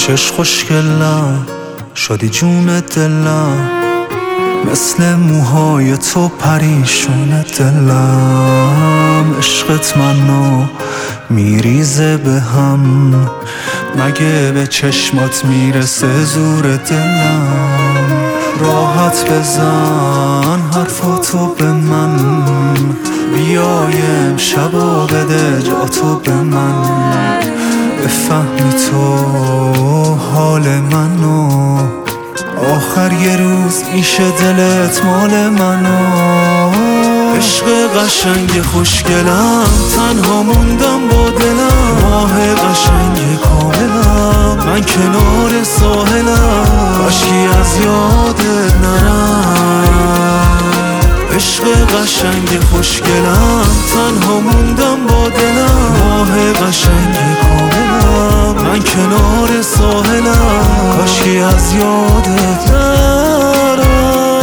چش خوشگلم شدی جون دلم، مثل موهای تو پریشون دلم. عشقت منو میریزه به هم، مگه به چشمات میرسه زور دلم. راحت بزن حرفاتو به من، بیایم شبا بده جاتو به من. بفهمی تو حال منو، آخر یه روز میشه دلت مال منو. عشق قشنگ خوشگلم، تنها موندم با دلم. ماه قشنگ کاملم، من کنار ساحلم، کاشکی از یادت نرم. عشق قشنگ خوشگلم، تنها موندم با دلم. ماه قشنگ کاملم، من کنار ساحلم، کاشکی از یادت نرم.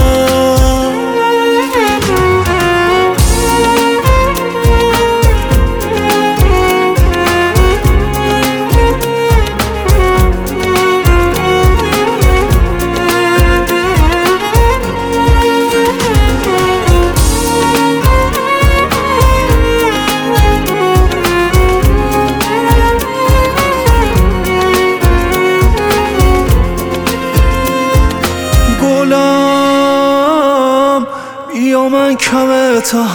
یا من کم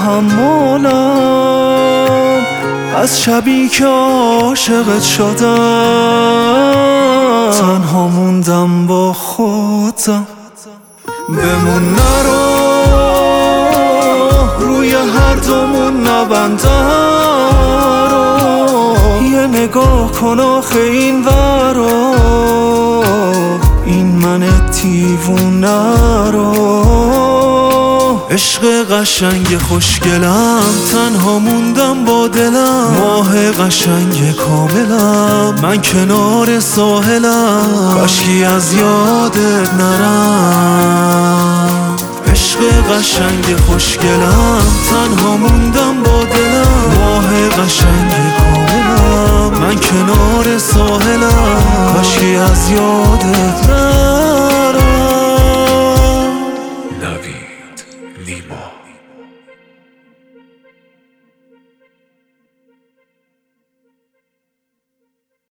تحملم، از شبی که عاشقت شدم. تنها موندم با خودم، بمون نرو روی هر دومون نبندن رو. یه نگاه کن آخه این ورا، این من دیوونه رو. عشق قشنگ خوشگلم، تنها موندم با دلم. ماه قشنگ کاملم، من کنار ساحلم، کاشکی از یادت نرم. عشق قشنگ خوشگلم، تنها موندم با دلم. ماه قشنگ کاملم، من کنار ساحلم، کاشکی از یادت نرم.